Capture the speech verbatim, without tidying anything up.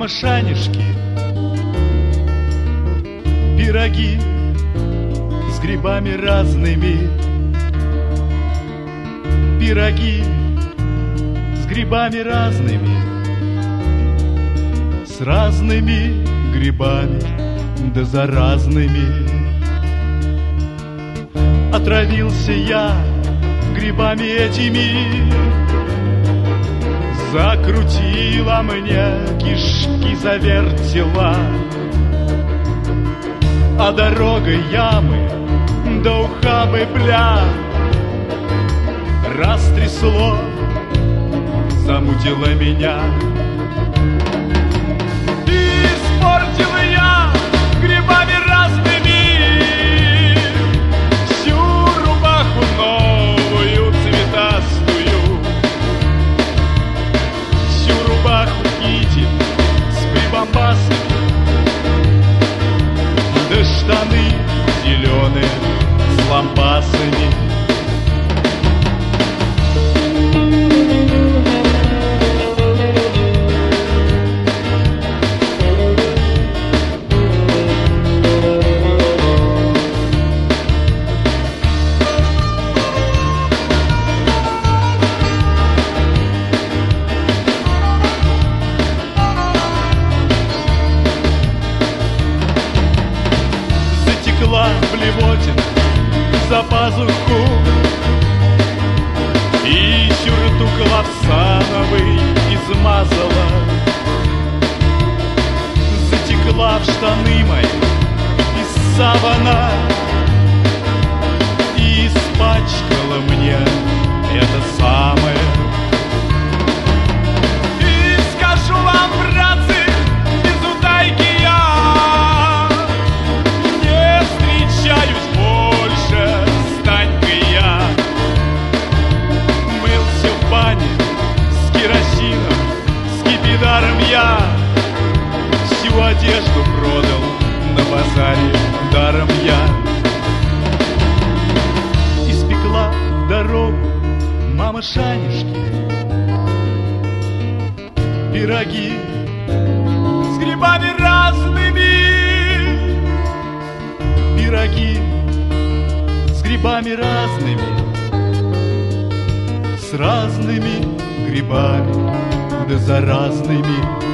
мама шанишки, пироги с грибами разными, пироги с грибами разными, с разными грибами, да за разными. Отравился я грибами этими, закрутила мне, кишки завертела, а дорогой ямы до ухабы бля растрясло, замутило меня. И испортил я грибами разными всю рубаху новую цветастую, всю рубаху китель с прибамбасами, да штаны зеленые с лампасами. Блевотин за пазуху и сюртук лапсановый измазала, затекла в штаны мои из савана и испачкала мне это самое. И скажу вам, братцы, без утайки я не встречаюсь больше с Танькой я. Мылся в бане с керосином, с скипидаром я, всю одежду продал на базаре даром я. Испекла дорогу мама шанишки, пироги с грибами разными, пироги с грибами разными, с разными грибами, да за разными.